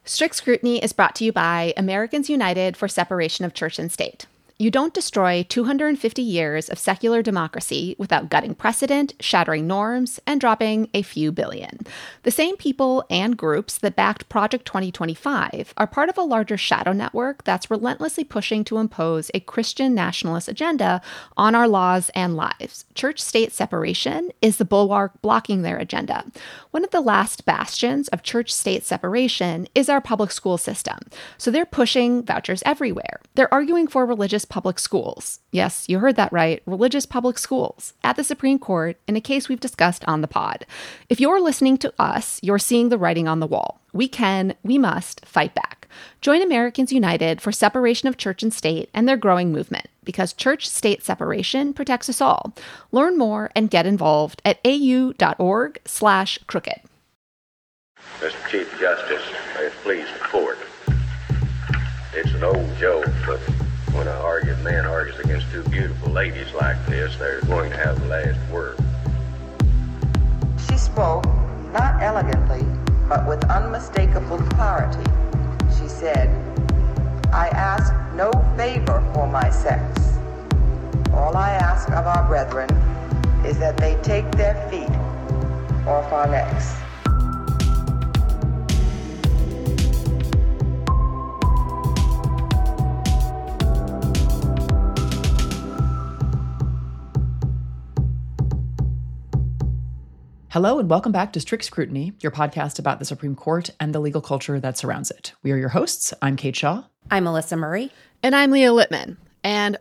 Strict Scrutiny is brought to you by Americans United for Separation of Church and State. You don't destroy 250 years of secular democracy without gutting precedent, shattering norms, and dropping a few billion. The same people and groups that backed Project 2025 are part of a larger shadow network that's relentlessly pushing to impose a Christian nationalist agenda on our laws and lives. Church-state separation is the bulwark blocking their agenda. One of the last bastions of church-state separation is our public school system. So they're pushing vouchers everywhere. They're arguing for religious public schools. Yes, you heard that right. Religious public schools at the Supreme Court in a case we've discussed on the pod. If you're listening to us, you're seeing the writing on the wall. We must fight back. Join Americans United for Separation of Church and State and their growing movement, because church-state separation protects us all. Learn more and get involved at au.org/crooked. Mr. Chief Justice, may it please the court. It's an old joke, but when an arguing man argues against two beautiful ladies like this, they're going to have the last word. She spoke, not elegantly, but with unmistakable clarity. She said, "I ask no favor for my sex. All I ask of our brethren is that they take their feet off our necks." Hello and welcome back to Strict Scrutiny, your podcast about the Supreme Court and the legal culture that surrounds it. We are your hosts. I'm Kate Shaw. I'm Melissa Murray. And I'm Leah Littman. And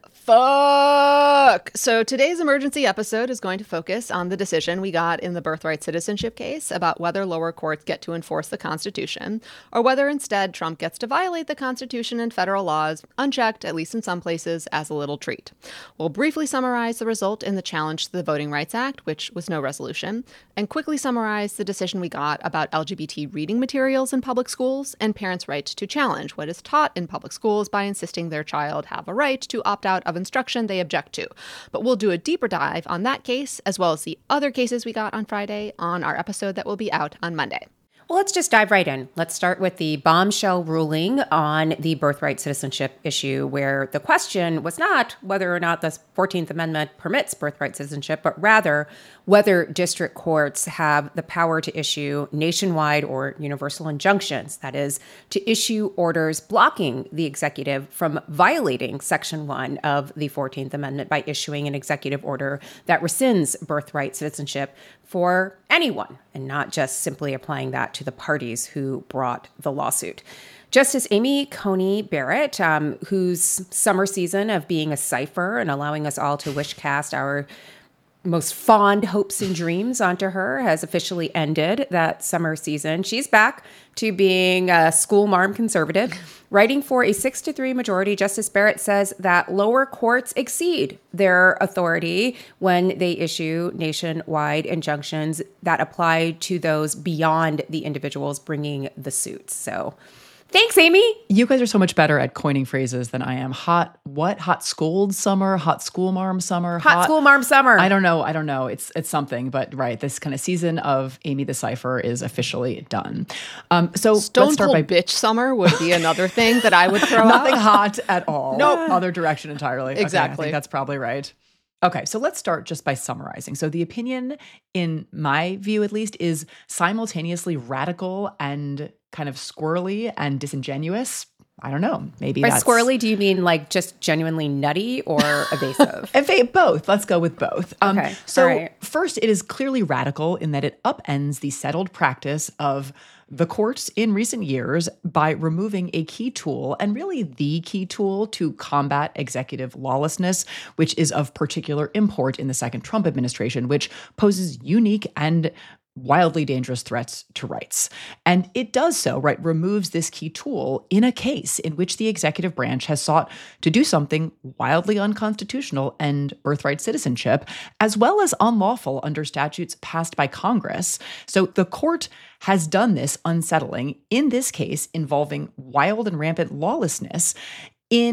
fuck! So today's emergency episode is going to focus on the decision we got in the birthright citizenship case about whether lower courts get to enforce the Constitution, or whether instead Trump gets to violate the Constitution and federal laws, unchecked, at least in some places, as a little treat. We'll briefly summarize the result in the challenge to the Voting Rights Act, which was no resolution, and quickly summarize the decision we got about LGBT reading materials in public schools and parents' right to challenge what is taught in public schools by insisting their child have a right to opt out of instruction they object to. But we'll do a deeper dive on that case, as well as the other cases we got on Friday on our episode that will be out on Monday. Well, let's just dive right in. Let's start with the bombshell ruling on the birthright citizenship issue, where the question was not whether or not the 14th Amendment permits birthright citizenship, but rather whether district courts have the power to issue nationwide or universal injunctions, that is, to issue orders blocking the executive from violating Section 1 of the 14th Amendment by issuing an executive order that rescinds birthright citizenship for anyone, and not just simply applying that to the parties who brought the lawsuit. Justice Amy Coney Barrett, whose summer season of being a cipher and allowing us all to wish cast our most fond hopes and dreams onto her, has officially ended that summer season. She's back to being a school marm conservative. Writing for a 6-3 majority, Justice Barrett says that lower courts exceed their authority when they issue nationwide injunctions that apply to those beyond the individuals bringing the suits. So thanks, Amy. You guys are so much better at coining phrases than I am. Hot scold summer, hot school marm summer. Hot school marm summer. I don't know. It's something, but right. This kind of season of Amy the Cipher is officially done. So Stone Cold Bitch Summer would be another thing that I would throw Nothing out. hot at all. Nope. Other direction entirely. Exactly. Okay, I think that's probably right. Okay, so let's start just by summarizing. So the opinion, in my view at least, is simultaneously radical and kind of squirrely and disingenuous. I don't know. Maybe By that's... squirrely, do you mean like just genuinely nutty or evasive? Both. Let's go with both. Okay. So All right. First, it is clearly radical in that it upends the settled practice of the courts in recent years by removing a key tool, and really the key tool to combat executive lawlessness, which is of particular import in the second Trump administration, which poses unique and wildly dangerous threats to rights. And it does so, right, removes this key tool in a case in which the executive branch has sought to do something wildly unconstitutional and birthright citizenship, as well as unlawful under statutes passed by Congress. So the court has done this unsettling, in this case involving wild and rampant lawlessness, in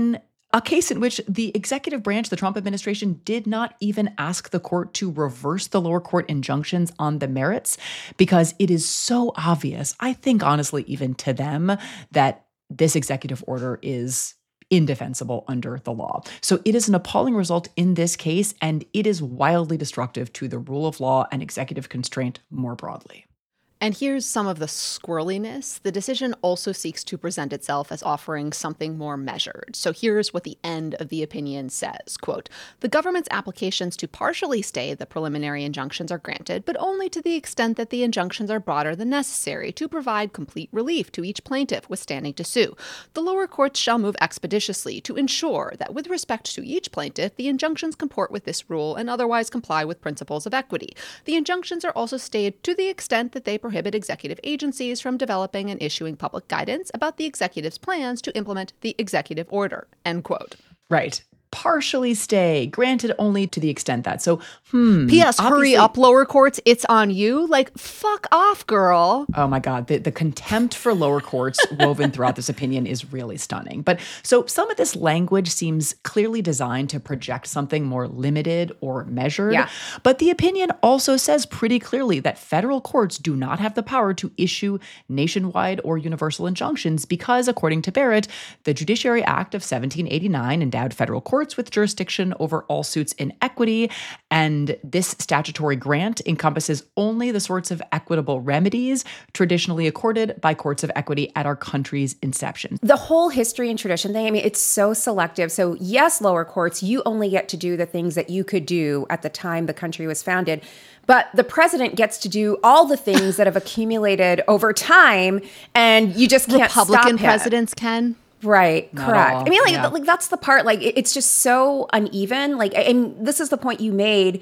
A case in which the executive branch, the Trump administration, did not even ask the court to reverse the lower court injunctions on the merits because it is so obvious, I think honestly even to them, that this executive order is indefensible under the law. So it is an appalling result in this case, and it is wildly destructive to the rule of law and executive constraint more broadly. And here's some of the squirreliness. The decision also seeks to present itself as offering something more measured. So here's what the end of the opinion says, quote, "The government's applications to partially stay the preliminary injunctions are granted, but only to the extent that the injunctions are broader than necessary to provide complete relief to each plaintiff withstanding to sue. The lower courts shall move expeditiously to ensure that with respect to each plaintiff, the injunctions comport with this rule and otherwise comply with principles of equity. The injunctions are also stayed to the extent that they prohibit executive agencies from developing and issuing public guidance about the executive's plans to implement the executive order," end quote. Right. Partially stay, granted only to the extent that. So, P.S. Hurry up, lower courts. It's on you. Like, fuck off, girl. Oh my God. The contempt for lower courts woven throughout this opinion is really stunning. But so some of this language seems clearly designed to project something more limited or measured. Yeah. But the opinion also says pretty clearly that federal courts do not have the power to issue nationwide or universal injunctions because, according to Barrett, the Judiciary Act of 1789 endowed federal courts with jurisdiction over all suits in equity, and this statutory grant encompasses only the sorts of equitable remedies traditionally accorded by courts of equity at our country's inception. The whole history and tradition thing, I mean, it's so selective. So yes, lower courts, you only get to do the things that you could do at the time the country was founded. But the president gets to do all the things that have accumulated over time, and you just can't stop Republican him. presidents can. Right, Not correct. all, I mean, yeah. like that's the part, like, it's just so uneven. Like, and this is the point you made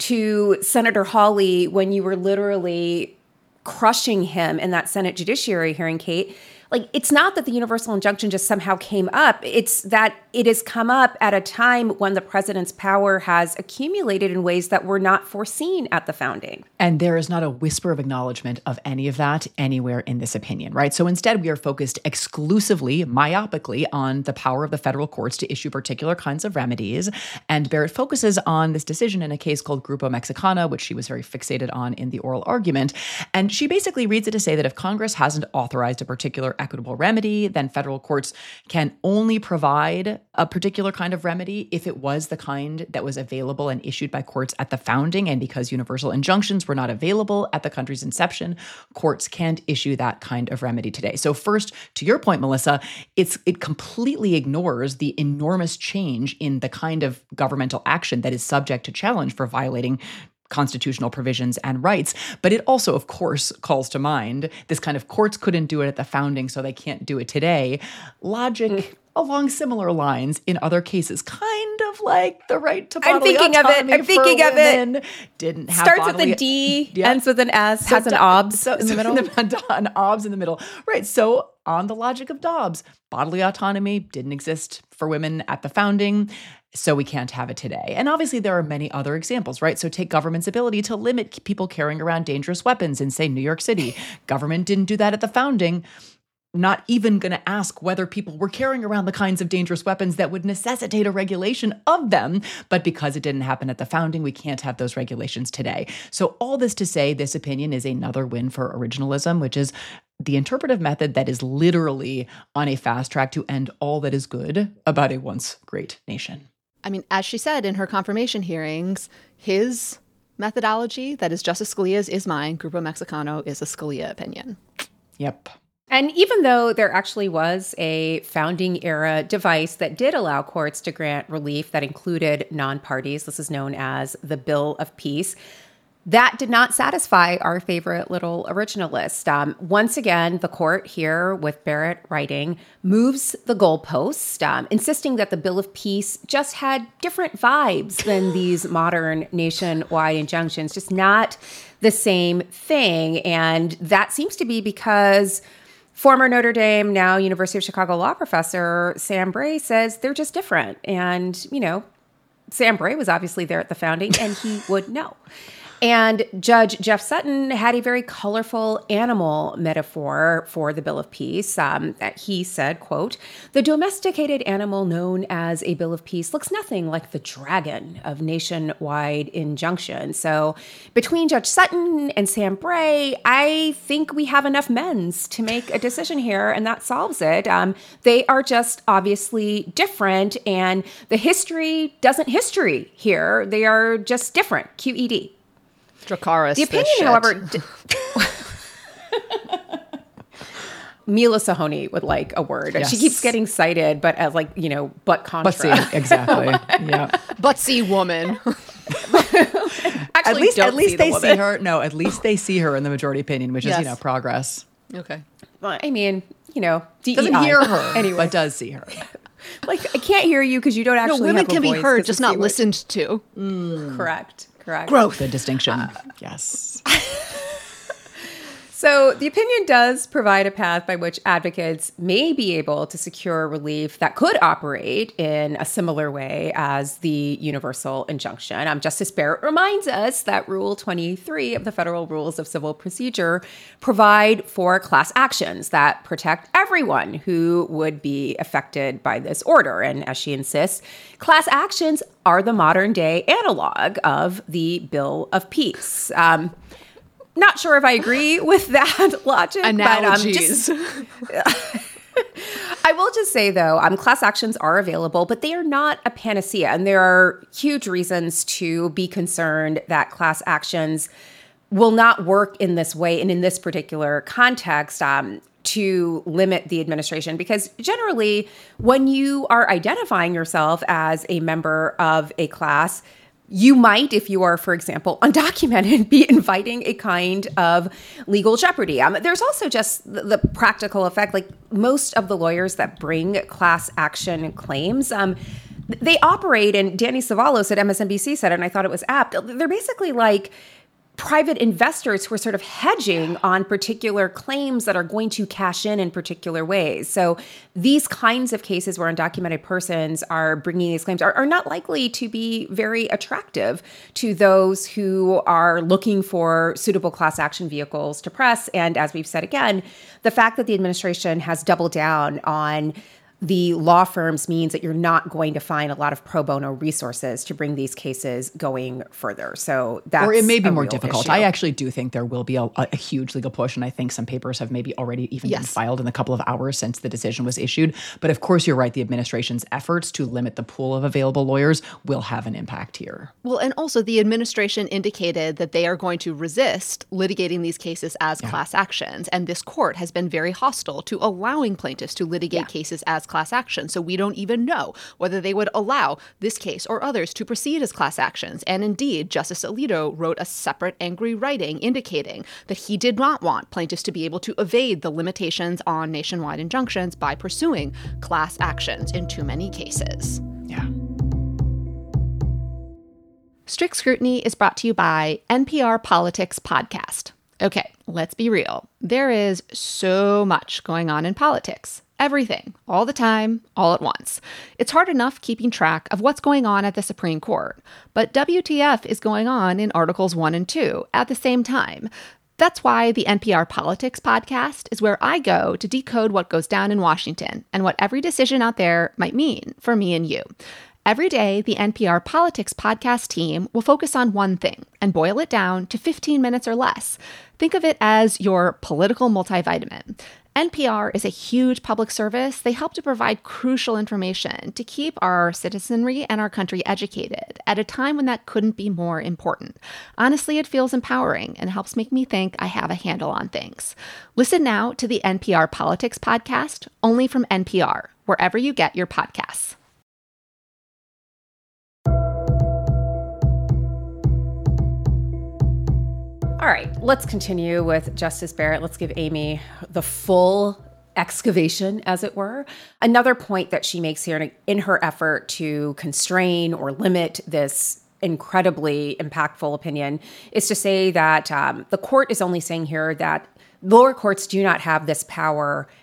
to Senator Hawley when you were literally crushing him in that Senate Judiciary hearing, Kate. Like, it's not that the universal injunction just somehow came up. It's that it has come up at a time when the president's power has accumulated in ways that were not foreseen at the founding. And there is not a whisper of acknowledgement of any of that anywhere in this opinion, right? So instead, we are focused exclusively, myopically, on the power of the federal courts to issue particular kinds of remedies. And Barrett focuses on this decision in a case called Grupo Mexicana, which she was very fixated on in the oral argument. And she basically reads it to say that if Congress hasn't authorized a particular equitable remedy, then federal courts can only provide a particular kind of remedy if it was the kind that was available and issued by courts at the founding. And because universal injunctions were not available at the country's inception, courts can't issue that kind of remedy today. So first, to your point, Melissa, it completely ignores the enormous change in the kind of governmental action that is subject to challenge for violating constitutional provisions and rights. But it also, of course, calls to mind this kind of courts couldn't do it at the founding, so they can't do it today. Logic along similar lines in other cases, kind of like the right to bodily autonomy I'm thinking of it. Didn't have Starts bodily, with a D, yeah. ends with an S, has an obs in the middle. An obs in the middle. Right. So on the logic of Dobbs, bodily autonomy didn't exist for women at the founding, so we can't have it today. And obviously there are many other examples, right? So take government's ability to limit people carrying around dangerous weapons in, say, New York City. Government didn't do that at the founding. Not even going to ask whether people were carrying around the kinds of dangerous weapons that would necessitate a regulation of them. But because it didn't happen at the founding, we can't have those regulations today. So all this to say, this opinion is another win for originalism, which is the interpretive method that is literally on a fast track to end all that is good about a once great nation. I mean, as she said in her confirmation hearings, his methodology, that is Justice Scalia's, is mine. Grupo Mexicano is a Scalia opinion. Yep. And even though there actually was a founding era device that did allow courts to grant relief that included non-parties, this is known as the Bill of Peace, that did not satisfy our favorite little originalist. Once again, the court here, with Barrett writing, moves the goalpost, insisting that the Bill of Peace just had different vibes than these modern nationwide injunctions, just not the same thing. And that seems to be because former Notre Dame, now University of Chicago law professor Sam Bray says they're just different. And, you know, Sam Bray was obviously there at the founding, and he would know. And Judge Jeff Sutton had a very colorful animal metaphor for the Bill of Peace. He said, quote, "The domesticated animal known as a Bill of Peace looks nothing like the dragon of nationwide injunction." So between Judge Sutton and Sam Bray, I think we have enough men's to make a decision here, and that solves it. They are just obviously different, and the history doesn't history here. They are just different. QED. Dracarys. The opinion, however, Mila Sahoni would like a word. Yes. She keeps getting cited, but as like, but contra. But see, exactly. Yeah. But see woman. Actually, At least they see her. No, at least they see her in the majority opinion, which is, Yes. progress. Okay. Well, I mean, DEI. Doesn't hear her, anyway. but does see her. Like, I can't hear you because you don't actually No, women have a can be voice. heard, This just is not the- listened to. Correct. Growth. Good distinction. Yes. So the opinion does provide a path by which advocates may be able to secure relief that could operate in a similar way as the universal injunction. Justice Barrett reminds us that Rule 23 of the Federal Rules of Civil Procedure provide for class actions that protect everyone who would be affected by this order. And as she insists, class actions are the modern day analog of the Bill of Peace. Not sure if I agree with that logic. Analogies. But I will just say, though, class actions are available, but they are not a panacea. And there are huge reasons to be concerned that class actions will not work in this way and in this particular context to limit the administration. Because generally, when you are identifying yourself as a member of a class, you might, if you are, for example, undocumented, be inviting a kind of legal jeopardy. There's also just the practical effect. Like most of the lawyers that bring class action claims, they operate, and Danny Savalos at MSNBC said it, and I thought it was apt. They're basically like private investors who are sort of hedging on particular claims that are going to cash in particular ways. So these kinds of cases where undocumented persons are bringing these claims are not likely to be very attractive to those who are looking for suitable class action vehicles to press. And as we've said again, the fact that the administration has doubled down on the law firms means that you're not going to find a lot of pro bono resources to bring these cases going further. So that's or it may be a more real difficult. issue. I actually do think there will be a huge legal push, and I think some papers have maybe already even been filed in the couple of hours since the decision was issued. But of course, you're right. The administration's efforts to limit the pool of available lawyers will have an impact here. Well, and also the administration indicated that they are going to resist litigating these cases as class actions. And this court has been very hostile to allowing plaintiffs to litigate cases as class actions. So we don't even know whether they would allow this case or others to proceed as class actions. And indeed, Justice Alito wrote a separate angry writing indicating that he did not want plaintiffs to be able to evade the limitations on nationwide injunctions by pursuing class actions in too many cases. Yeah. Strict Scrutiny is brought to you by NPR Politics Podcast. Okay, let's be real. There is so much going on in politics. Everything, all the time, all at once. It's hard enough keeping track of what's going on at the Supreme Court, but WTF is going on in Articles 1 and 2 at the same time. That's why the NPR Politics Podcast is where I go to decode what goes down in Washington and what every decision out there might mean for me and you. Every day, the NPR Politics Podcast team will focus on one thing and boil it down to 15 minutes or less. Think of it as your political multivitamin. NPR is a huge public service. They help to provide crucial information to keep our citizenry and our country educated at a time when that couldn't be more important. Honestly, it feels empowering and helps make me think I have a handle on things. Listen now to the NPR Politics Podcast, only from NPR, wherever you get your podcasts. All right, let's continue with Justice Barrett. Let's give Amy the full excavation, as it were. Another point that she makes here in her effort to constrain or limit this incredibly impactful opinion is to say that the court is only saying here that lower courts do not have this power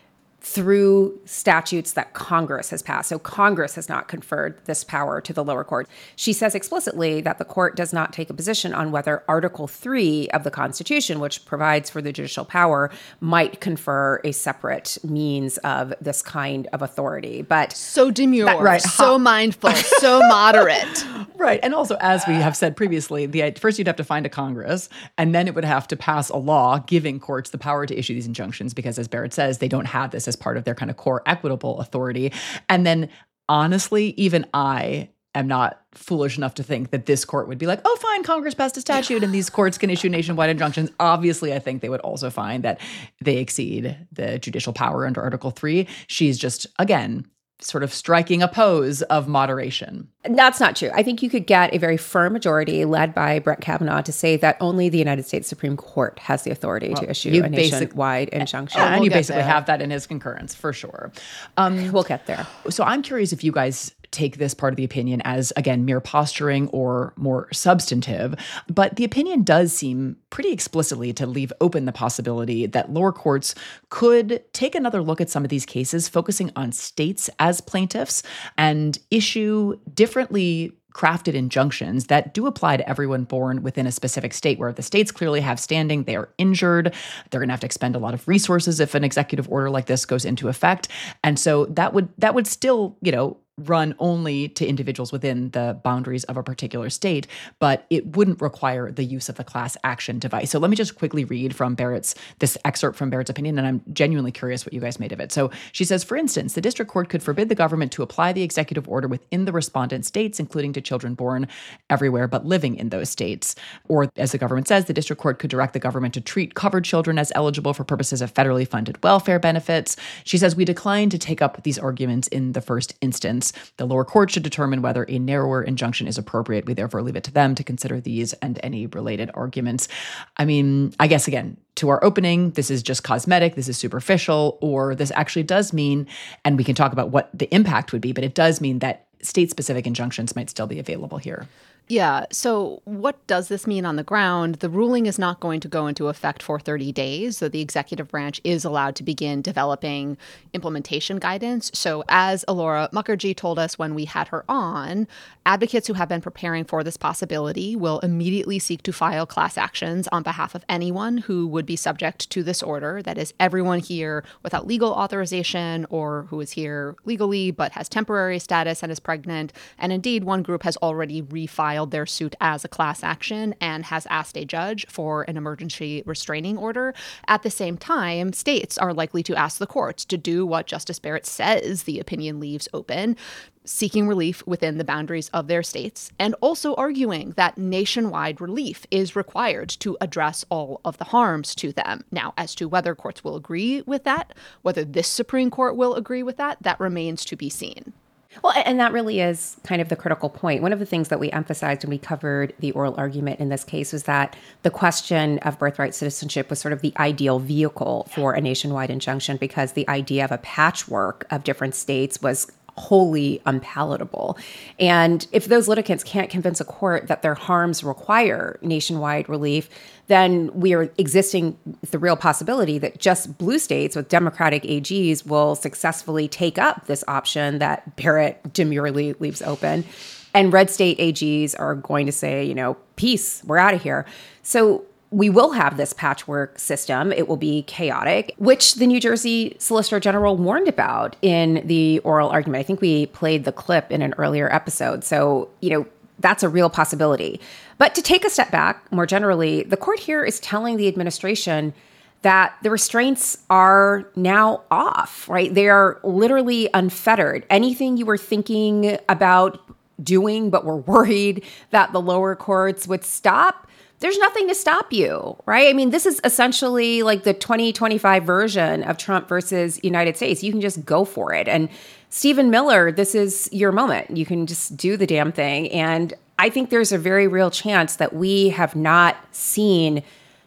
through statutes that Congress has passed. So Congress has not conferred this power to the lower court. She says explicitly that the court does not take a position on whether Article 3 of the Constitution, which provides for the judicial power, might confer a separate means of this kind of authority. But so demure, so mindful, so moderate. Right. And also, as we have said previously, first you'd have to find a Congress, and then it would have to pass a law giving courts the power to issue these injunctions because, as Barrett says, they don't have this as part of their kind of core equitable authority. And then, honestly, even I am not foolish enough to think that this court would be like, oh, fine, Congress passed a statute and these courts can issue nationwide injunctions. Obviously, I think they would also find that they exceed the judicial power under Article 3. She's just, again, sort of striking a pose of moderation. That's not true. I think you could get a very firm majority led by Brett Kavanaugh to say that only the United States Supreme Court has the authority to issue a nationwide injunction. And you basically have that in his concurrence, for sure. We'll get there. So I'm curious if you guys take this part of the opinion as, again, mere posturing or more substantive. But the opinion does seem pretty explicitly to leave open the possibility that lower courts could take another look at some of these cases, focusing on states as plaintiffs and issue differently crafted injunctions that do apply to everyone born within a specific state, where the states clearly have standing, they are injured, they're going to have to expend a lot of resources if an executive order like this goes into effect. And so that would still, run only to individuals within the boundaries of a particular state, but it wouldn't require the use of the class action device. So let me just quickly read from this excerpt from Barrett's opinion, and I'm genuinely curious what you guys made of it. So she says, for instance, the district court could forbid the government to apply the executive order within the respondent states, including to children born everywhere but living in those states. Or, as the government says, the district court could direct the government to treat covered children as eligible for purposes of federally funded welfare benefits. She says, we decline to take up these arguments in the first instance. The lower court should determine whether a narrower injunction is appropriate. We therefore leave it to them to consider these and any related arguments. I mean, I guess, again, to our opening, this is just cosmetic, this is superficial, or this actually does mean, and we can talk about what the impact would be, but it does mean that state-specific injunctions might still be available here. Yeah. So what does this mean on the ground? The ruling is not going to go into effect for 30 days. So the executive branch is allowed to begin developing implementation guidance. So as Alora Mukherjee told us when we had her on, advocates who have been preparing for this possibility will immediately seek to file class actions on behalf of anyone who would be subject to this order. That is, everyone here without legal authorization or who is here legally but has temporary status and is pregnant. And indeed, one group has already refiled their suit as a class action and has asked a judge for an emergency restraining order. At the same time, states are likely to ask the courts to do what Justice Barrett says the opinion leaves open, seeking relief within the boundaries of their states, and also arguing that nationwide relief is required to address all of the harms to them. Now, as to whether courts will agree with that, whether this Supreme Court will agree with that, that remains to be seen. Well, and that really is kind of the critical point. One of the things that we emphasized when we covered the oral argument in this case was that the question of birthright citizenship was sort of the ideal vehicle for a nationwide injunction, because the idea of a patchwork of different states was wholly unpalatable. And if those litigants can't convince a court that their harms require nationwide relief, then we are existing with the real possibility that just blue states with Democratic AGs will successfully take up this option that Barrett demurely leaves open. And red state AGs are going to say, peace, we're out of here. So we will have this patchwork system. It will be chaotic, which the New Jersey Solicitor General warned about in the oral argument. I think we played the clip in an earlier episode. So, that's a real possibility. But to take a step back, more generally, the court here is telling the administration that the restraints are now off, right? They are literally unfettered. Anything you were thinking about doing but were worried that the lower courts would stop, there's nothing to stop you, right? I mean, this is essentially like the 2025 version of Trump versus United States. You can just go for it. And Stephen Miller, this is your moment. You can just do the damn thing. And I think there's a very real chance that we have not seen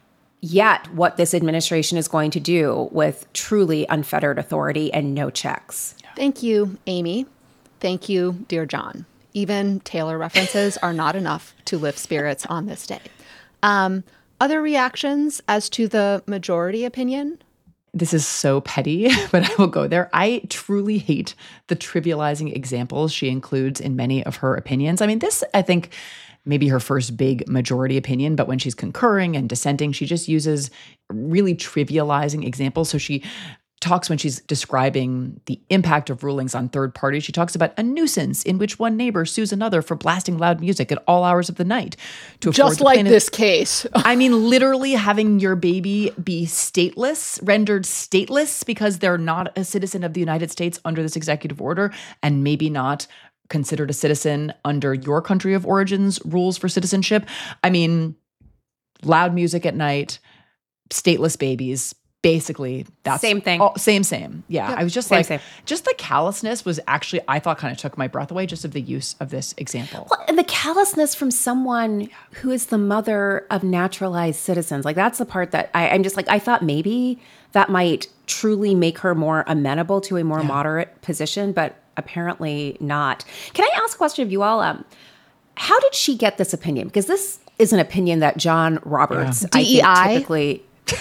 yet what this administration is going to do with truly unfettered authority and no checks. Thank you, Amy. Thank you, dear John. Even Taylor references are not enough to lift spirits on this day. Other reactions as to the majority opinion? this is so petty, but I will go there. I truly hate the trivializing examples she includes in many of her opinions. I mean, this, I think, maybe her first big majority opinion, but when she's concurring and dissenting, she just uses really trivializing examples. So she talks, when she's describing the impact of rulings on third parties, she talks about a nuisance in which one neighbor sues another for blasting loud music at all hours of the night. Just like this case. I mean, literally having your baby be stateless, rendered stateless because they're not a citizen of the United States under this executive order, and maybe not considered a citizen under your country of origin's rules for citizenship. I mean, loud music at night, stateless babies. Basically, that's same thing. Same. Yeah. I was just Same. just the callousness was actually, I thought, kind of took my breath away just of the use of this example. Well, and the callousness from someone who is the mother of naturalized citizens. Like, that's the part that I'm just like, I thought maybe that might truly make her more amenable to a more moderate position, but apparently not. Can I ask a question of you all? How did she get this opinion? Because this is an opinion that John Roberts, I think, DEI? typically...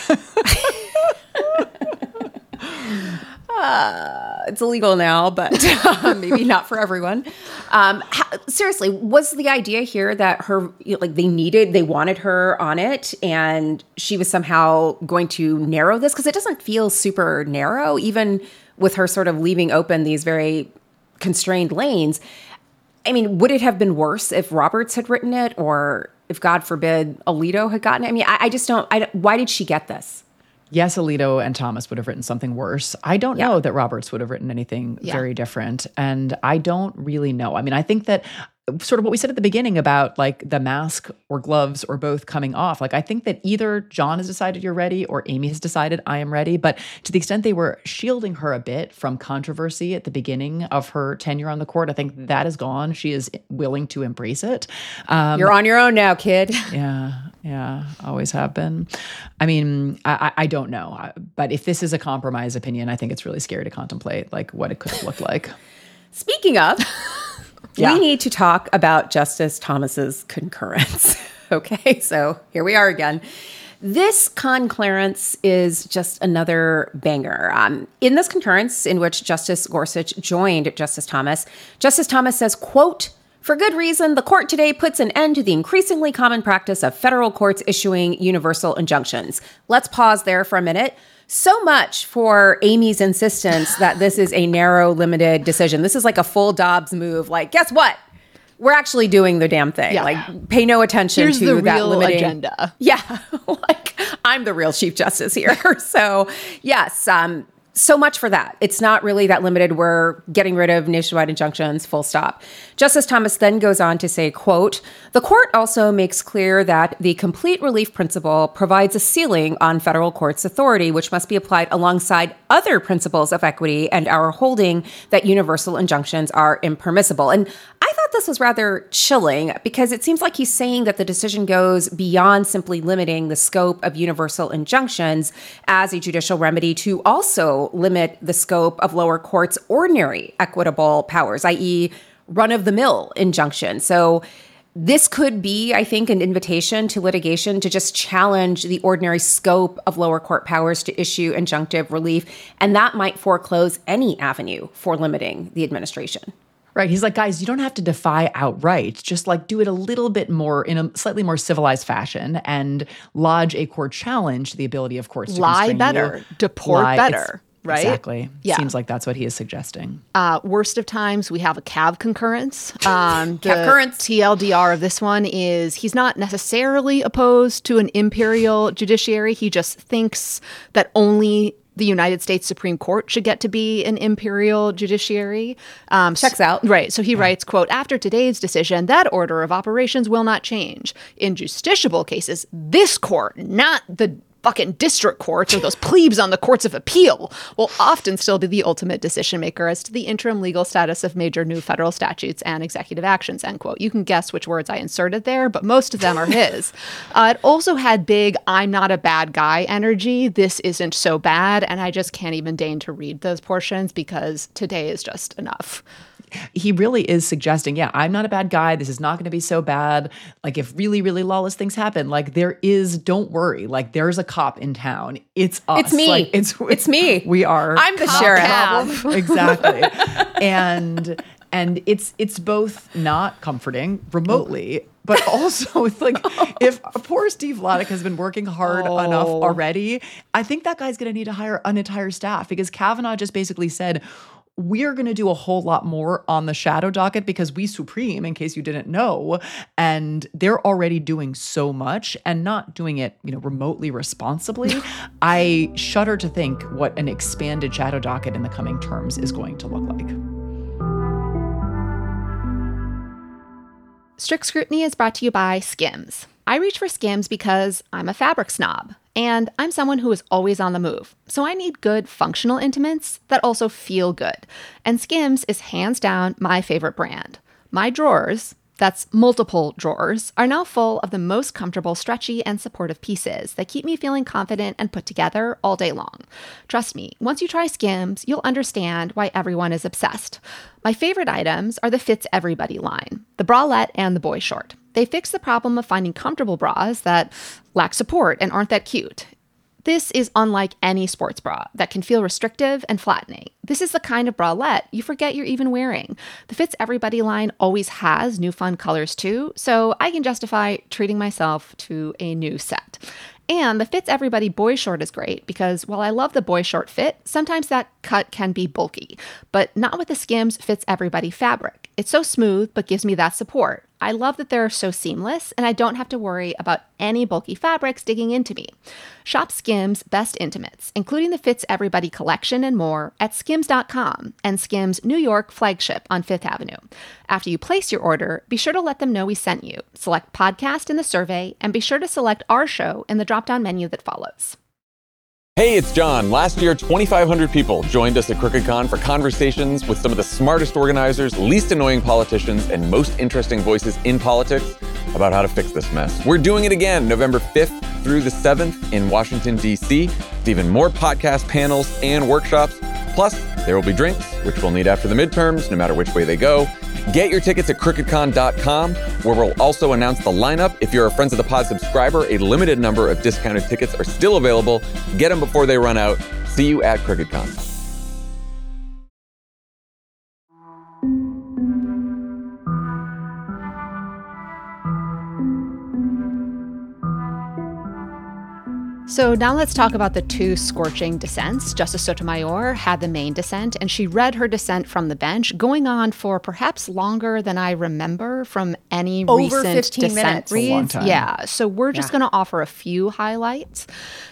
It's illegal now, but maybe not for everyone. Seriously, was the idea here that her, they wanted her on it, and she was somehow going to narrow this? Because it doesn't feel super narrow, even with her sort of leaving open these very constrained lanes. I mean, would it have been worse if Roberts had written it, or if, God forbid, Alito had gotten it? I mean, I just don't. Why did she get this? Yes, Alito and Thomas would have written something worse. I don't know that Roberts would have written anything very different. And I don't really know. I mean, I think that sort of what we said at the beginning about like the mask or gloves or both coming off, like I think that either John has decided you're ready or Amy has decided I am ready. But to the extent they were shielding her a bit from controversy at the beginning of her tenure on the court, I think that is gone. She is willing to embrace it. You're on your own now, kid. Yeah, always have been. I mean, I don't know. But if this is a compromise opinion, I think it's really scary to contemplate like what it could have looked like. Speaking of, we need to talk about Justice Thomas's concurrence. Okay, so here we are again. This concurrence is just another banger. In this concurrence, in which Justice Gorsuch joined Justice Thomas says, quote, "For good reason, the court today puts an end to the increasingly common practice of federal courts issuing universal injunctions." Let's pause there for a minute. So much for Amy's insistence that this is a narrow, limited decision. This is like a full Dobbs move. Like, guess what? We're actually doing the damn thing. Yeah. Like, pay no attention Here's to the that real limiting agenda. Yeah, like I'm the real Chief Justice here. So yes, so much for that. It's not really that limited. We're getting rid of nationwide injunctions, full stop. Justice Thomas then goes on to say, quote, "The court also makes clear that the complete relief principle provides a ceiling on federal courts' authority, which must be applied alongside other principles of equity and our holding that universal injunctions are impermissible." And I thought this was rather chilling because it seems like he's saying that the decision goes beyond simply limiting the scope of universal injunctions as a judicial remedy to also limit the scope of lower courts' ordinary equitable powers, i.e., run-of-the-mill injunction. So this could be, I think, an invitation to litigation to just challenge the ordinary scope of lower court powers to issue injunctive relief, and that might foreclose any avenue for limiting the administration. Right. He's like, guys, you don't have to defy outright. Just like do it a little bit more in a slightly more civilized fashion and lodge a court challenge to the ability of courts to Lie constrain better, you. deport better. Right? Exactly. Yeah. Seems like that's what he is suggesting. Worst of times, we have a CAV concurrence. Concurrence. TLDR of this one is he's not necessarily opposed to an imperial judiciary. He just thinks that only the United States Supreme Court should get to be an imperial judiciary. Checks out. Right. So he writes, quote, "After today's decision, that order of operations will not change. In justiciable cases, this court, not the fucking district courts or those plebes on the courts of appeal, will often still be the ultimate decision maker as to the interim legal status of major new federal statutes and executive actions," end quote. You can guess which words I inserted there, but most of them are his. It also had big, I'm not a bad guy energy. This isn't so bad. And I just can't even deign to read those portions because today is just enough. he really is suggesting, yeah, I'm not a bad guy. This is not going to be so bad. Like if really, really lawless things happen, like don't worry. Like there's a cop in town. It's us. It's me. Like, it's me. We are. I'm the sheriff. Exactly. And it's both not comforting remotely, but also it's like if poor Steve Vladeck has been working hard enough already, I think that guy's going to need to hire an entire staff because Kavanaugh just basically said, we're going to do a whole lot more on the shadow docket because we Supreme, in case you didn't know, and they're already doing so much and not doing it, remotely responsibly. I shudder to think what an expanded shadow docket in the coming terms is going to look like. Strict Scrutiny is brought to you by Skims. I reach for Skims because I'm a fabric snob, and I'm someone who is always on the move. So I need good functional intimates that also feel good. And Skims is hands down my favorite brand. My drawers, that's multiple drawers, are now full of the most comfortable, stretchy, and supportive pieces that keep me feeling confident and put together all day long. Trust me, once you try Skims, you'll understand why everyone is obsessed. My favorite items are the Fits Everybody line, the bralette and the boy short. They fix the problem of finding comfortable bras that lack support and aren't that cute. This is unlike any sports bra that can feel restrictive and flattening. This is the kind of bralette you forget you're even wearing. The Fits Everybody line always has new fun colors too, so I can justify treating myself to a new set. And the Fits Everybody boy short is great because while I love the boy short fit, sometimes that cut can be bulky, but not with the Skims Fits Everybody fabric. It's so smooth, but gives me that support. I love that they're so seamless, and I don't have to worry about any bulky fabrics digging into me. Shop Skims' best intimates, including the Fits Everybody collection and more, at skims.com and Skims' New York flagship on Fifth Avenue. After you place your order, be sure to let them know we sent you. Select podcast in the survey, and be sure to select our show in the drop-down menu that follows. Hey, it's John. Last year, 2,500 people joined us at CrookedCon for conversations with some of the smartest organizers, least annoying politicians, and most interesting voices in politics about how to fix this mess. We're doing it again, November 5th through the 7th in Washington, D.C., with even more podcast panels and workshops. Plus, there will be drinks, which we'll need after the midterms, no matter which way they go. Get your tickets at crookedcon.com, where we'll also announce the lineup. If you're a Friends of the Pod subscriber, a limited number of discounted tickets are still available. Get them before they run out. See you at CrookedCon. So now let's talk about the two scorching dissents. Justice Sotomayor had the main dissent, and she read her dissent from the bench, going on for perhaps longer than I remember from any Over recent 15 dissent minutes. reads. A long time. Yeah, so we're just going to offer a few highlights.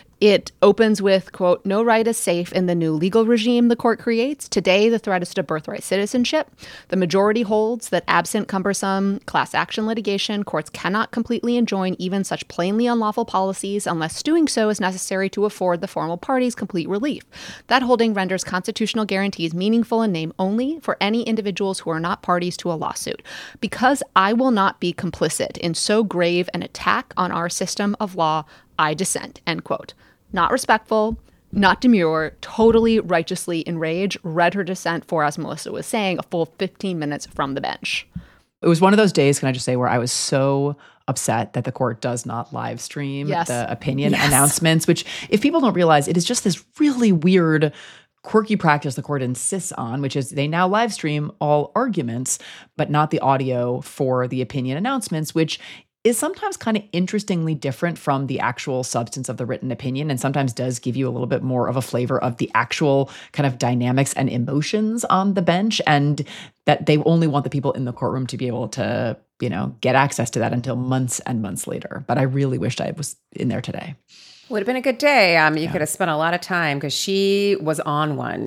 It opens with, quote, "No right is safe in the new legal regime the court creates. Today, the threat is to birthright citizenship. The majority holds that absent cumbersome class action litigation, courts cannot completely enjoin even such plainly unlawful policies unless doing so is necessary to afford the formal parties complete relief. That holding renders constitutional guarantees meaningful in name only for any individuals who are not parties to a lawsuit. Because I will not be complicit in so grave an attack on our system of law, I dissent," end quote. Not respectful, not demure, totally righteously enraged, read her dissent for, as Melissa was saying, a full 15 minutes from the bench. It was one of those days, can I just say, where I was so upset that the court does not live stream the opinion announcements, which, if people don't realize, it is just this really weird, quirky practice the court insists on, which is they now live stream all arguments, but not the audio for the opinion announcements, which is sometimes kind of interestingly different from the actual substance of the written opinion, and sometimes does give you a little bit more of a flavor of the actual kind of dynamics and emotions on the bench, and that they only want the people in the courtroom to be able to, get access to that until months and months later. But I really wished I was in there today. Would have been a good day. You could have spent a lot of time because she was on one.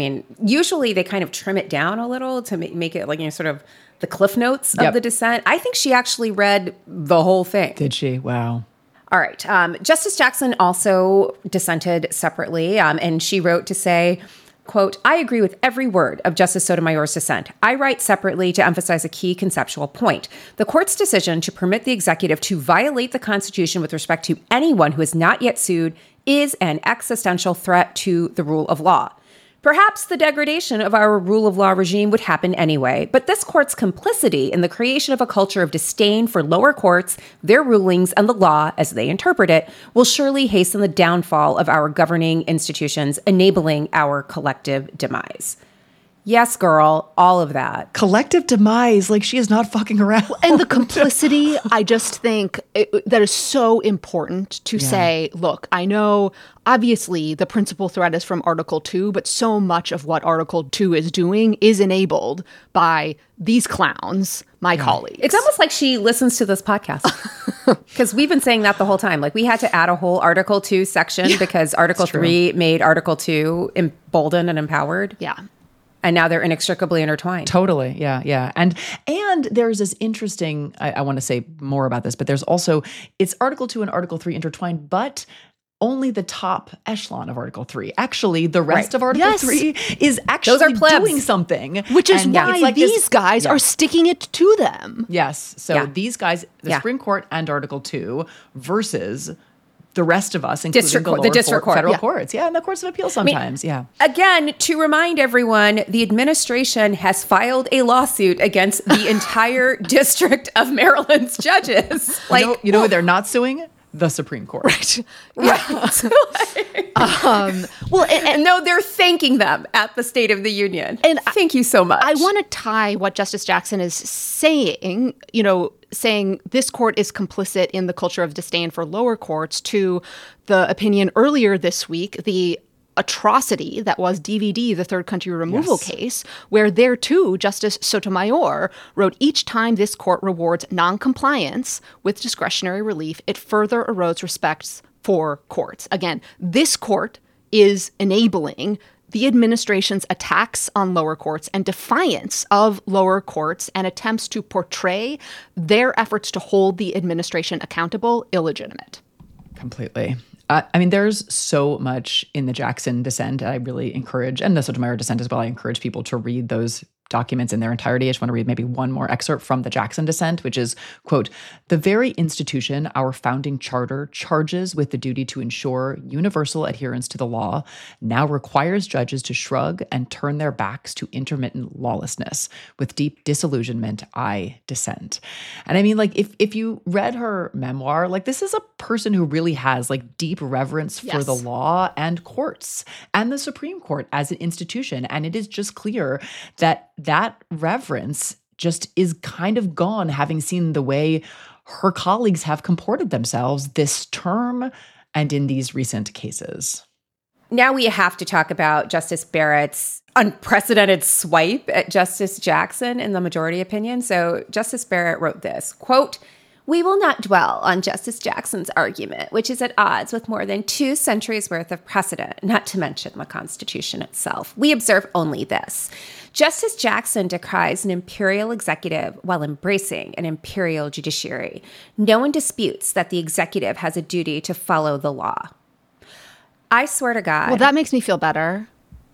Usually they kind of trim it down a little to make it like, sort of the cliff notes of the dissent. I think she actually read the whole thing. Did she? Wow. All right. Justice Jackson also dissented separately, and she wrote to say, quote, "I agree with every word of Justice Sotomayor's dissent. I write separately to emphasize a key conceptual point. The court's decision to permit the executive to violate the Constitution with respect to anyone who is not yet sued is an existential threat to the rule of law. Perhaps the degradation of our rule of law regime would happen anyway, but this court's complicity in the creation of a culture of disdain for lower courts, their rulings, and the law as they interpret it will surely hasten the downfall of our governing institutions, enabling our collective demise. Yes, girl, all of that. Collective demise, like she is not fucking around. And the complicity, I just think that is so important to say, look, I know obviously the principal threat is from Article 2, but so much of what Article 2 is doing is enabled by these clowns, my colleagues. It's almost like she listens to this podcast. Because we've been saying that the whole time. Like, we had to add a whole Article 2 section because Article 3 made Article 2 emboldened and empowered. Yeah. And now they're inextricably intertwined. Totally. Yeah. And there's this interesting, I want to say more about this, but there's also, it's Article 2 and Article 3 intertwined, but only the top echelon of Article 3. Actually, the rest of Article 3 is actually doing something. Which is why these guys are sticking it to them. Yes. So these guys, the Supreme Court and Article 2 versus the rest of us, including the district court, federal courts. Yeah, and the courts of appeal sometimes. Again, to remind everyone, the administration has filed a lawsuit against the entire District of Maryland's judges. Like, you know who they're not suing? The Supreme Court. Right. And no, they're thanking them at the State of the Union. And thank you so much. I want to tie what Justice Jackson is saying, saying this court is complicit in the culture of disdain for lower courts, to the opinion earlier this week, the atrocity that was DVD, the third country removal case, where there too, Justice Sotomayor wrote, each time this court rewards noncompliance with discretionary relief, it further erodes respect for courts. Again, this court is enabling the administration's attacks on lower courts and defiance of lower courts and attempts to portray their efforts to hold the administration accountable illegitimate. Completely. There's so much in the Jackson dissent. I really encourage, and the Sotomayor dissent as well, I encourage people to read those documents in their entirety. I just want to read maybe one more excerpt from the Jackson dissent, which is, quote, "The very institution our founding charter charges with the duty to ensure universal adherence to the law now requires judges to shrug and turn their backs to intermittent lawlessness. With deep disillusionment, I dissent." And if you read her memoir, this is a person who really has deep reverence for the law and courts and the Supreme Court as an institution. And it is just clear that reverence just is kind of gone, having seen the way her colleagues have comported themselves this term and in these recent cases. Now we have to talk about Justice Barrett's unprecedented swipe at Justice Jackson in the majority opinion. So Justice Barrett wrote this, quote, "We will not dwell on Justice Jackson's argument, which is at odds with more than 2 centuries worth of precedent, not to mention the Constitution itself. We observe only this. Justice Jackson decries an imperial executive while embracing an imperial judiciary. No one disputes that the executive has a duty to follow the law." I swear to God. Well, that makes me feel better.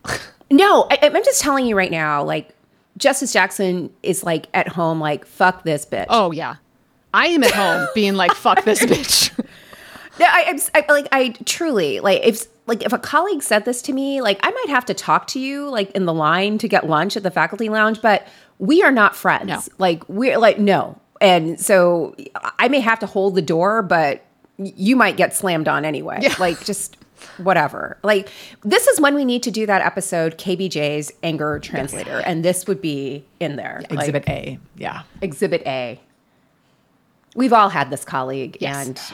No, I'm just telling you right now, Justice Jackson is at home, fuck this bitch. Oh, yeah. I am at home being fuck this bitch. Yeah, I truly, if a colleague said this to me, I might have to talk to you, in the line to get lunch at the faculty lounge, but we are not friends. No. We're no. And so I may have to hold the door, but you might get slammed on anyway. Yeah. Just whatever. This is when we need to do that episode, KBJ's Anger Translator. Yes. And this would be in there. Yeah, Exhibit A. Yeah. Exhibit A. We've all had this colleague. Yes. And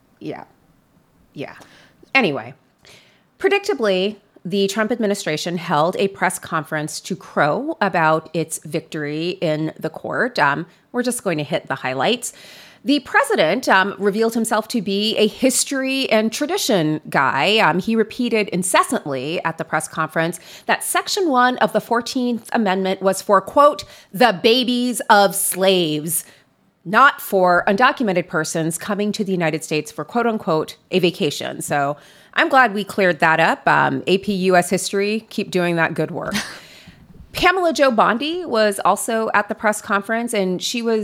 yeah. Anyway, predictably, the Trump administration held a press conference to crow about its victory in the court. We're just going to hit the highlights. The president revealed himself to be a history and tradition guy. He repeated incessantly at the press conference that Section 1 of the 14th Amendment was for, quote, "the babies of slaves," not for undocumented persons coming to the United States for, quote unquote, a vacation. So I'm glad we cleared that up. AP US History, keep doing that good work. Pamela Jo Bondi was also at the press conference, and she was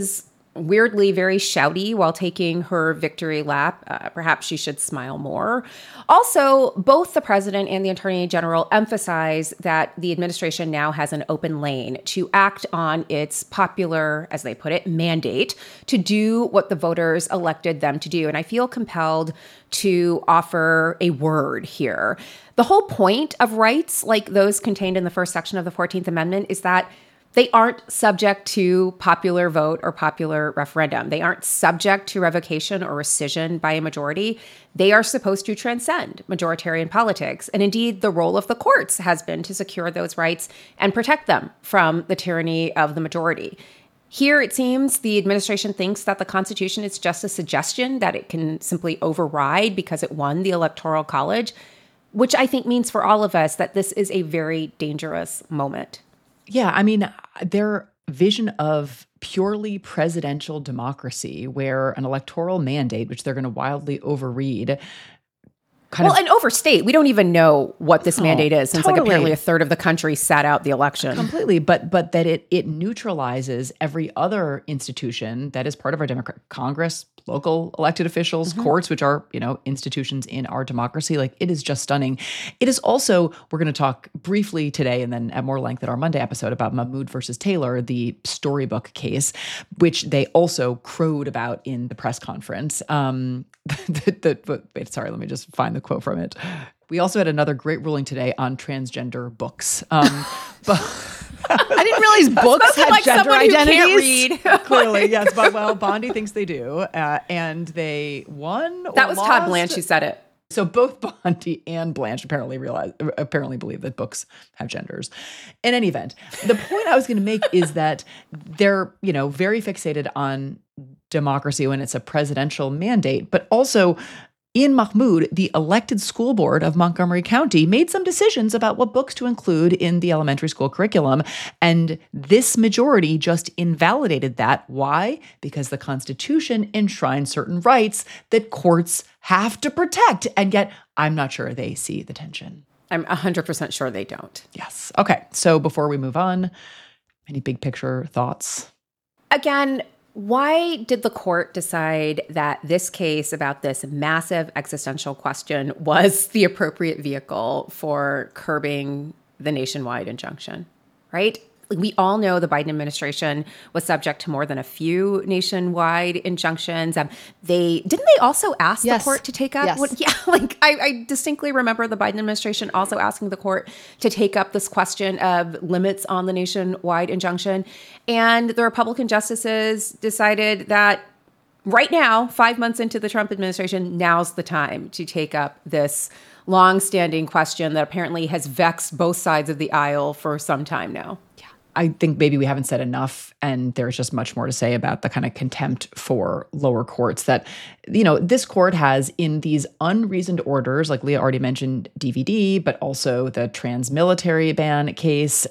weirdly very shouty while taking her victory lap. Perhaps she should smile more. Also, both the president and the attorney general emphasize that the administration now has an open lane to act on its popular, as they put it, mandate to do what the voters elected them to do. And I feel compelled to offer a word here. The whole point of rights like those contained in the first section of the 14th Amendment is that they aren't subject to popular vote or popular referendum. They aren't subject to revocation or rescission by a majority. They are supposed to transcend majoritarian politics. And indeed, the role of the courts has been to secure those rights and protect them from the tyranny of the majority. Here, it seems the administration thinks that the Constitution is just a suggestion that it can simply override because it won the Electoral College, which I think means for all of us that this is a very dangerous moment. Yeah, I mean, their vision of purely presidential democracy, where an electoral mandate, which they're going to wildly overread, and overstate. We don't even know what this mandate is, since like apparently a third of the country sat out the election. Completely, but that it neutralizes every other institution that is part of our democratic Congress, local elected officials, courts, which are, institutions in our democracy. Like, it is just stunning. It is also, we're going to talk briefly today and then at more length at our Monday episode about Mahmoud versus Taylor, the Storybook case, which they also crowed about in the press conference. Wait, sorry, let me just find the quote from it. We also had another great ruling today on transgender books. But I didn't realize books had like gender identities. Can't read. Clearly, yes. But Bondi thinks they do. And they won or That was lost. Todd Blanche who said it. So both Bondi and Blanche apparently believe that books have genders. In any event, the point I was going to make is that they're, very fixated on democracy when it's a presidential mandate, but also in Mahmoud, the elected school board of Montgomery County made some decisions about what books to include in the elementary school curriculum. And this majority just invalidated that. Why? Because the Constitution enshrines certain rights that courts have to protect. And yet, I'm not sure they see the tension. I'm 100% sure they don't. Yes. Okay. So before we move on, any big picture thoughts? Again, why did the court decide that this case about this massive existential question was the appropriate vehicle for curbing the nationwide injunction, right? We all know the Biden administration was subject to more than a few nationwide injunctions. Didn't they also ask the court to take up? Yes. I distinctly remember the Biden administration also asking the court to take up this question of limits on the nationwide injunction. And the Republican justices decided that right now, 5 months into the Trump administration, now's the time to take up this long-standing question that apparently has vexed both sides of the aisle for some time now. I think maybe we haven't said enough, and there's just much more to say about the kind of contempt for lower courts that, this court has in these unreasoned orders, like Leah already mentioned DVD, but also the trans military ban case,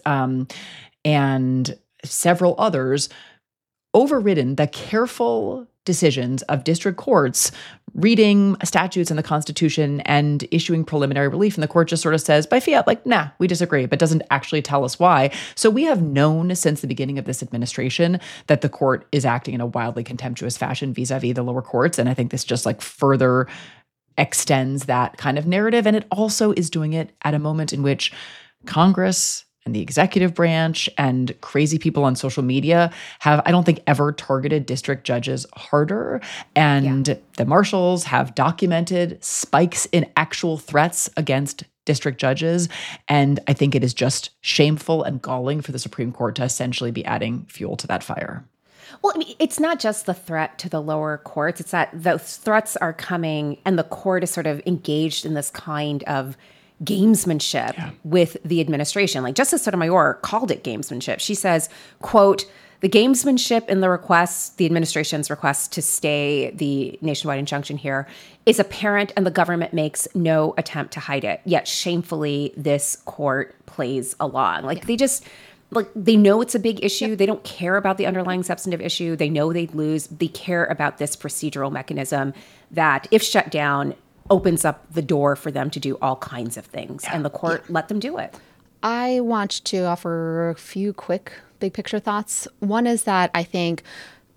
and several others, overridden the careful decisions of district courts reading statutes in the Constitution and issuing preliminary relief. And the court just sort of says by fiat, nah, we disagree, but doesn't actually tell us why. So we have known since the beginning of this administration that the court is acting in a wildly contemptuous fashion vis-a-vis the lower courts. And I think this just further extends that kind of narrative. And it also is doing it at a moment in which Congress and the executive branch and crazy people on social media have, I don't think, ever targeted district judges harder. And the marshals have documented spikes in actual threats against district judges. And I think it is just shameful and galling for the Supreme Court to essentially be adding fuel to that fire. Well, it's not just the threat to the lower courts. It's that those threats are coming and the court is sort of engaged in this kind of gamesmanship with the administration. Like Justice Sotomayor called it gamesmanship. She says, quote, "The gamesmanship in the administration's request to stay the nationwide injunction here is apparent and the government makes no attempt to hide it. Yet shamefully, this court plays along." They know it's a big issue. They don't care about the underlying substantive issue. They know they'd lose. They care about this procedural mechanism that, if shut down, opens up the door for them to do all kinds of things. And the court let them do it. I want to offer a few quick big picture thoughts. One is that I think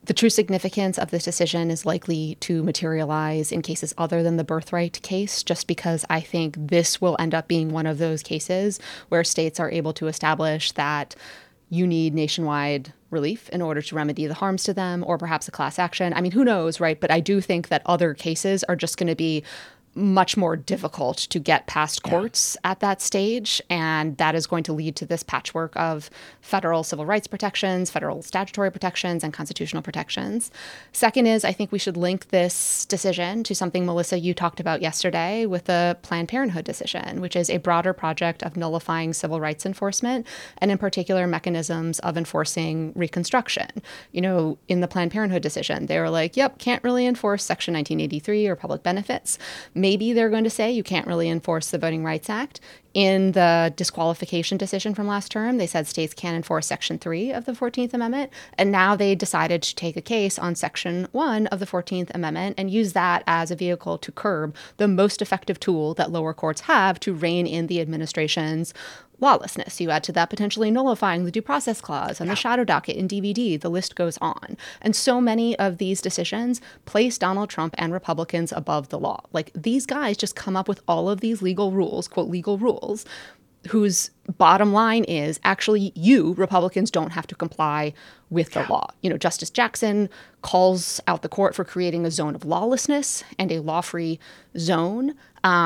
The true significance of this decision is likely to materialize in cases other than the birthright case, just because I think this will end up being one of those cases where states are able to establish that you need nationwide relief in order to remedy the harms to them, or perhaps a class action. I mean, who knows, right? But I do think that other cases are just going to be much more difficult to get past courts at that stage. And that is going to lead to this patchwork of federal civil rights protections, federal statutory protections, and constitutional protections. Second is, I think we should link this decision to something, Melissa, you talked about yesterday with the Planned Parenthood decision, which is a broader project of nullifying civil rights enforcement, and in particular, mechanisms of enforcing Reconstruction. You know, in the Planned Parenthood decision, they were like, yep, can't really enforce Section 1983 or public benefits. Maybe they're going to say you can't really enforce the Voting Rights Act. In the disqualification decision from last term, they said states can't enforce Section 3 of the 14th Amendment. And now they decided to take a case on Section 1 of the 14th Amendment and use that as a vehicle to curb the most effective tool that lower courts have to rein in the administration's lawlessness. You add to that potentially nullifying the Due Process Clause and the shadow docket in DVD. The list goes on. And so many of these decisions place Donald Trump and Republicans above the law. Like, these guys just come up with all of these legal rules, quote, legal rules, whose bottom line is actually you, Republicans, don't have to comply with the law. You know, Justice Jackson calls out the court for creating a zone of lawlessness and a law-free zone.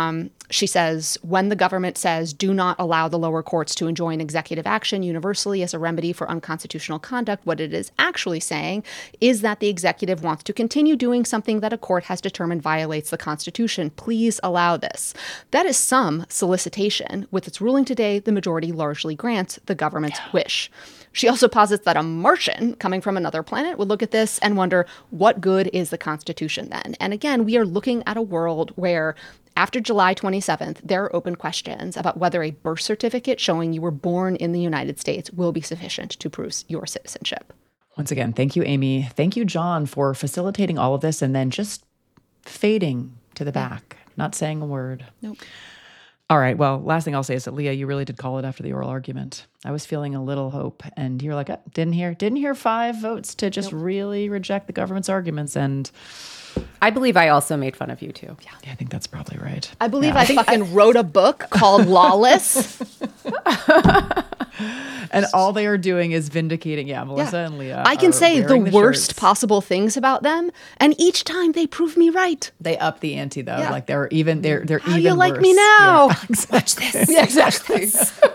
She says, when the government says, do not allow the lower courts to enjoin executive action universally as a remedy for unconstitutional conduct, what it is actually saying is that the executive wants to continue doing something that a court has determined violates the Constitution. Please allow this. That is some solicitation. With its ruling today, the majority largely grants the government's wish. She also posits that a Martian coming from another planet would look at this and wonder, what good is the Constitution then? And again, we are looking at a world where after July 27th, there are open questions about whether a birth certificate showing you were born in the United States will be sufficient to prove your citizenship. Once again, thank you, Amy. Thank you, John, for facilitating all of this and then just fading to the back, not saying a word. Nope. All right. Well, last thing I'll say is that, Leah, you really did call it after the oral argument. I was feeling a little hope, and you're like, didn't hear 5 votes to just really reject the government's arguments. And I believe I also made fun of you too. Yeah, I think that's probably right. I believe I fucking wrote a book called Lawless. And all they are doing is vindicating, Melissa and Leah. I can say the worst shirts. possible things about them, and each time they prove me right. They up the ante though. Like they're even How even you like worse. me now? Yeah, Watch this. Yeah, exactly.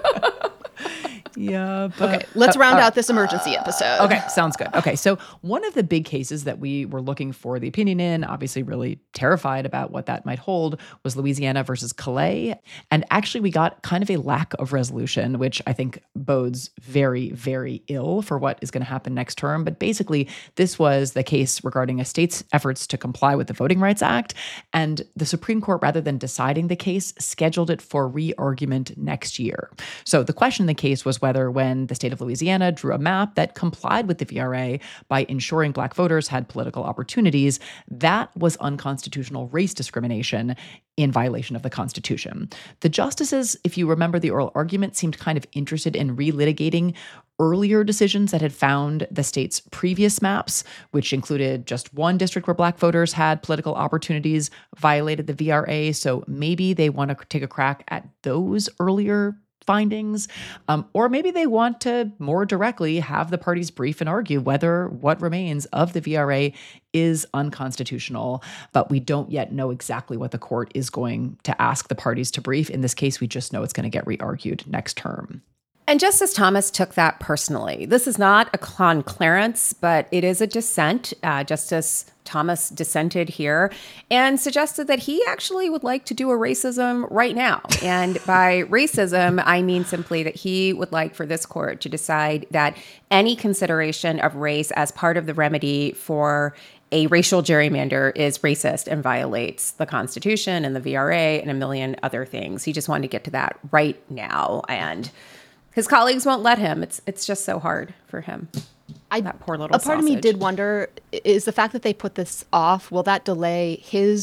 Yeah. But, Okay, let's round out this emergency episode. Okay, sounds good. Okay, so one of the big cases that we were looking for the opinion in, obviously really terrified about what that might hold, was Louisiana versus Calais. And actually, we got kind of a lack of resolution, which I think bodes very, very ill for what is going to happen next term. But basically, this was the case regarding a state's efforts to comply with the Voting Rights Act. And the Supreme Court, rather than deciding the case, scheduled it for re-argument next year. So the question in the case was whether when the state of Louisiana drew a map that complied with the VRA by ensuring Black voters had political opportunities, that was unconstitutional race discrimination in violation of the Constitution. The justices, if you remember the oral argument, seemed kind of interested in relitigating earlier decisions that had found the state's previous maps, which included just one district where Black voters had political opportunities, violated the VRA. So maybe they want to take a crack at those earlier findings, or maybe they want to more directly have the parties brief and argue whether what remains of the VRA is unconstitutional. But we don't yet know exactly what the court is going to ask the parties to brief. In this case, we just know it's going to get re-argued next term. And Justice Thomas took that personally. This is not a concurrence, but it is a dissent. Justice Thomas dissented here and suggested that he actually would like to do a racism right now. And by racism, I mean simply that he would like for this court to decide that any consideration of race as part of the remedy for a racial gerrymander is racist and violates the Constitution and the VRA and a million other things. He just wanted to get to that right now. And his colleagues won't let him. It's just so hard for him. That poor little A part of me sausage. did wonder, is the fact that they put this off, will that delay his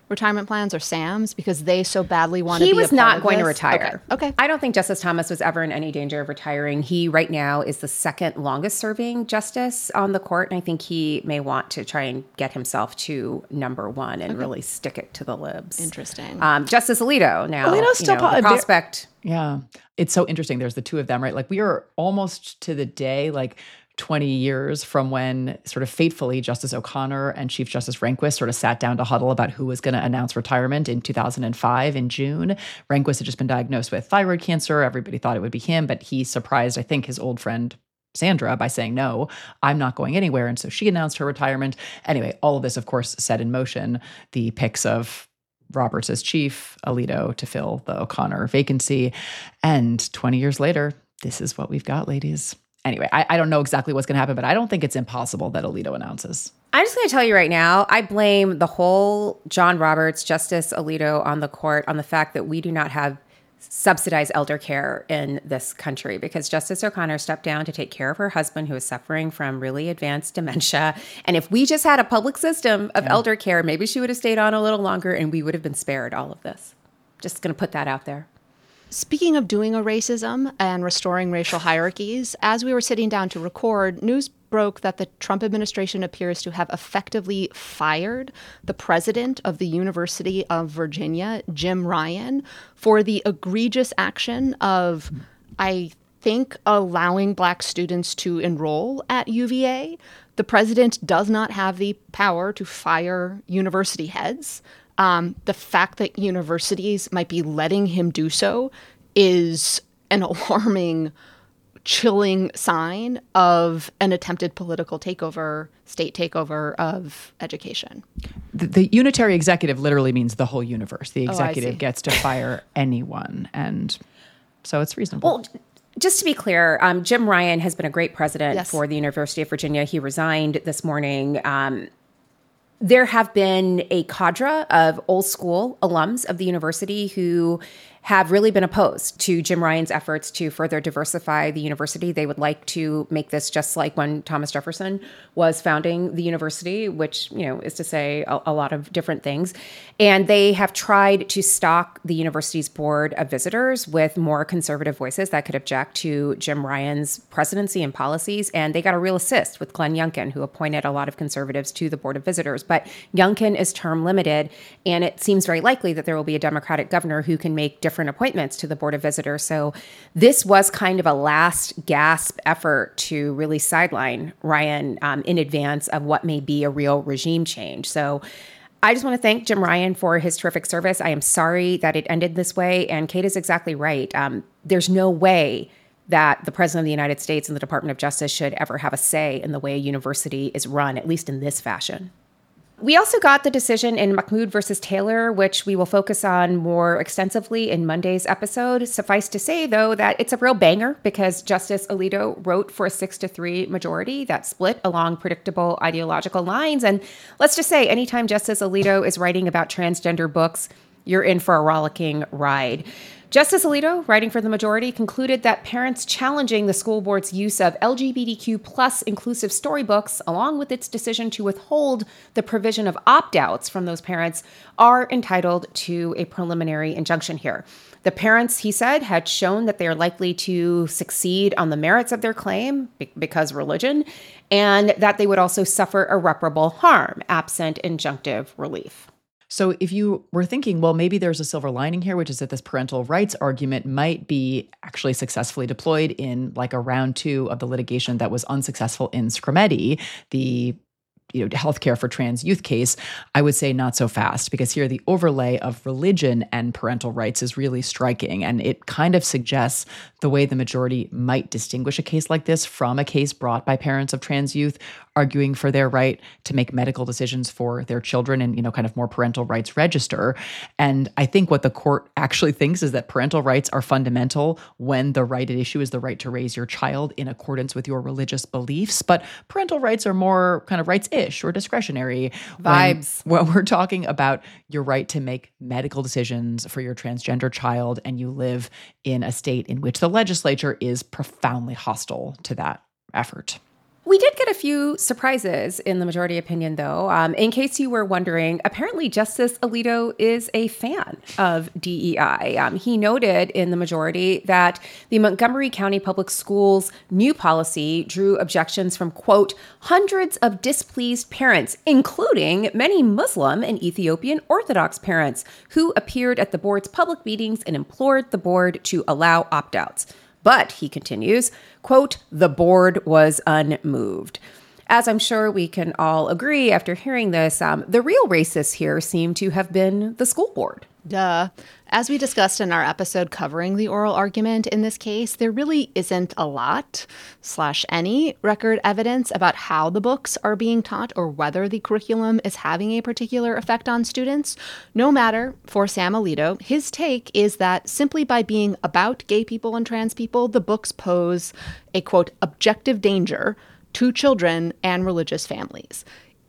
retirement plans or Sam's because they so badly want to be He a was part not of going to this? retire. Okay. I don't think Justice Thomas was ever in any danger of retiring. He right now is the second longest serving justice on the court. And I think he may want to try and get himself to number one and really stick it to the libs. Interesting. Justice Alito now, Alito's still the prospect. Yeah. It's so interesting. There's the two of them, right? Like we are almost to the day, like 20 years from when sort of fatefully Justice O'Connor and Chief Justice Rehnquist sort of sat down to huddle about who was going to announce retirement in 2005 in June. Rehnquist had just been diagnosed with thyroid cancer. Everybody thought it would be him, but he surprised, I think, his old friend Sandra by saying, no, I'm not going anywhere. And so she announced her retirement. Anyway, all of this, of course, set in motion the picks of Roberts as chief, Alito to fill the O'Connor vacancy. And 20 years later, this is what we've got, ladies. Anyway, I don't know exactly what's going to happen, but I don't think it's impossible that Alito announces. I'm just going to tell you right now, I blame the whole John Roberts, Justice Alito on the court on the fact that we do not have subsidized elder care in this country because Justice O'Connor stepped down to take care of her husband who is suffering from really advanced dementia. And if we just had a public system of elder care, maybe she would have stayed on a little longer and we would have been spared all of this. Just going to put that out there. Speaking of doing a racism and restoring racial hierarchies, as we were sitting down to record, news broke that the Trump administration appears to have effectively fired the president of the University of Virginia, Jim Ryan, for the egregious action of, I think, allowing Black students to enroll at UVA. The president does not have the power to fire university heads. The fact that universities might be letting him do so is an alarming, chilling sign of an attempted political takeover, state takeover of education. The unitary executive literally means the whole universe. The executive see. gets to fire anyone. And so it's reasonable. Well, just to be clear, Jim Ryan has been a great president for the University of Virginia. He resigned this morning. There have been a cadre of old school alums of the university who have really been opposed to Jim Ryan's efforts to further diversify the university. They would like to make this just like when Thomas Jefferson was founding the university, which, is to say a lot of different things. And they have tried to stock the university's board of visitors with more conservative voices that could object to Jim Ryan's presidency and policies. And they got a real assist with Glenn Youngkin, who appointed a lot of conservatives to the board of visitors. But Youngkin is term limited, and it seems very likely that there will be a Democratic governor who can make different appointments to the board of visitors. So this was kind of a last gasp effort to really sideline Ryan in advance of what may be a real regime change. So I just want to thank Jim Ryan for his terrific service. I am sorry that it ended this way. And Kate is exactly right. There's no way that the President of the United States and the Department of Justice should ever have a say in the way a university is run, at least in this fashion. We also got the decision in Mahmoud versus Taylor, which we will focus on more extensively in Monday's episode. Suffice to say, though, that it's a real banger because Justice Alito wrote for a 6-3 majority that split along predictable ideological lines. And let's just say, anytime Justice Alito is writing about transgender books, you're in for a rollicking ride. Justice Alito, writing for the majority, concluded that parents challenging the school board's use of LGBTQ plus inclusive storybooks, along with its decision to withhold the provision of opt-outs from those parents, are entitled to a preliminary injunction here. The parents, he said, had shown that they are likely to succeed on the merits of their claim because religion, and that they would also suffer irreparable harm absent injunctive relief. So if you were thinking, well, maybe there's a silver lining here, which is that this parental rights argument might be actually successfully deployed in like a round 2 of the litigation that was unsuccessful in Scrimeti, the healthcare for trans youth case, I would say not so fast, because here the overlay of religion and parental rights is really striking. And it kind of suggests the way the majority might distinguish a case like this from a case brought by parents of trans youth arguing for their right to make medical decisions for their children and, kind of more parental rights register. And I think what the court actually thinks is that parental rights are fundamental when the right at issue is the right to raise your child in accordance with your religious beliefs. But parental rights are more kind of rights-ish or discretionary. Vibes. When we're talking about your right to make medical decisions for your transgender child and you live in a state in which the legislature is profoundly hostile to that effort. We did get a few surprises in the majority opinion, though. In case you were wondering, apparently Justice Alito is a fan of DEI. He noted in the majority that the Montgomery County Public Schools' new policy drew objections from, quote, hundreds of displeased parents, including many Muslim and Ethiopian Orthodox parents, who appeared at the board's public meetings and implored the board to allow opt-outs. But, he continues, quote, the board was unmoved. As I'm sure we can all agree after hearing this, the real racists here seem to have been the school board. Duh. As we discussed in our episode covering the oral argument in this case, there really isn't a lot / any record evidence about how the books are being taught or whether the curriculum is having a particular effect on students. No matter, for Sam Alito, his take is that simply by being about gay people and trans people, the books pose a, quote, objective danger to children and religious families.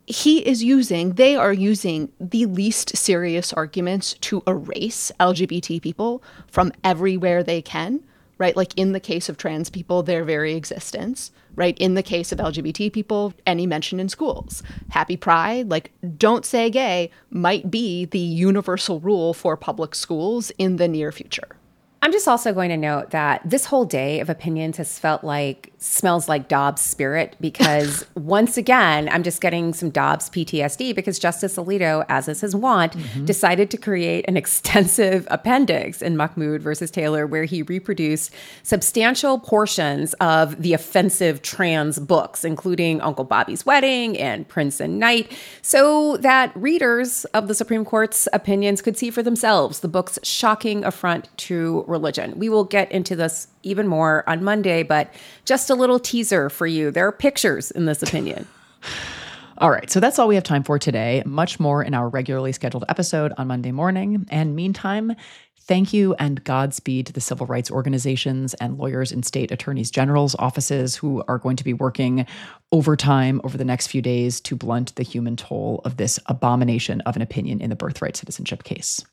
They are using the least serious arguments to erase LGBT people from everywhere they can, right? Like in the case of trans people, their very existence, right? In the case of LGBT people, any mention in schools. Happy Pride, like don't say gay, might be the universal rule for public schools in the near future. I'm just also going to note that this whole day of opinions has smells like Dobbs spirit, because once again, I'm just getting some Dobbs PTSD because Justice Alito, as is his wont, decided to create an extensive appendix in Mahmoud versus Taylor where he reproduced substantial portions of the offensive trans books, including Uncle Bobby's Wedding and Prince and Knight, so that readers of the Supreme Court's opinions could see for themselves the book's shocking affront to religion. We will get into this even more on Monday, but just a little teaser for you. There are pictures in this opinion. All right, so that's all we have time for today. Much more in our regularly scheduled episode on Monday morning. And meantime, thank you and Godspeed to the civil rights organizations and lawyers in state attorneys general's offices who are going to be working overtime over the next few days to blunt the human toll of this abomination of an opinion in the birthright citizenship case.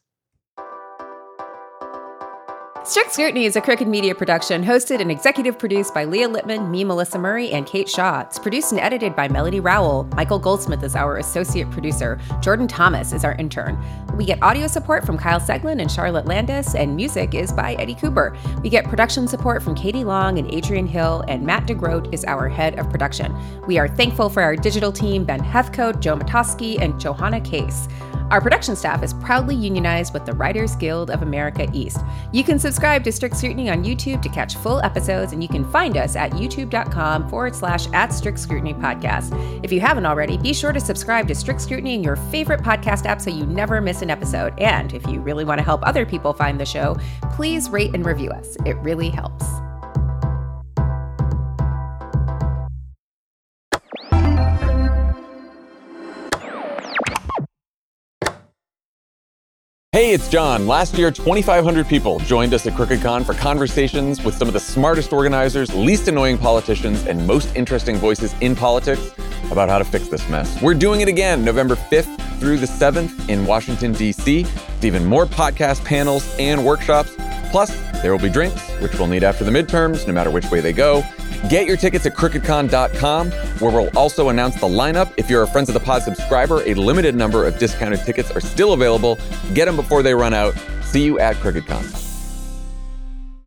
Strict Scrutiny is a Crooked Media production, hosted and executive produced by Leah Lippman, me, Melissa Murray, and Kate Shaw. It's produced and edited by Melody Rowell. Michael Goldsmith is our associate producer. Jordan Thomas is our intern. We get audio support from Kyle Seglin and Charlotte Landis, and music is by Eddie Cooper. We get production support from Katie Long and Adrian Hill, and Matt DeGroat is our head of production. We are thankful for our digital team, Ben Heathcote, Joe Matosky, and Johanna Case. Our production staff is proudly unionized with the Writers Guild of America East. You can subscribe to Strict Scrutiny on YouTube to catch full episodes, and you can find us at youtube.com/@Strict Scrutiny Podcast. If you haven't already, be sure to subscribe to Strict Scrutiny in your favorite podcast app so you never miss an episode. And if you really want to help other people find the show, please rate and review us. It really helps. Hey, it's John. Last year, 2,500 people joined us at CrookedCon for conversations with some of the smartest organizers, least annoying politicians, and most interesting voices in politics about how to fix this mess. We're doing it again, November 5th through the 7th in Washington, D.C. with even more podcast panels and workshops. Plus, there will be drinks, which we'll need after the midterms, no matter which way they go. Get your tickets at crookedcon.com, where we'll also announce the lineup. If you're a Friends of the Pod subscriber, a limited number of discounted tickets are still available. Get them before they run out. See you at CrookedCon.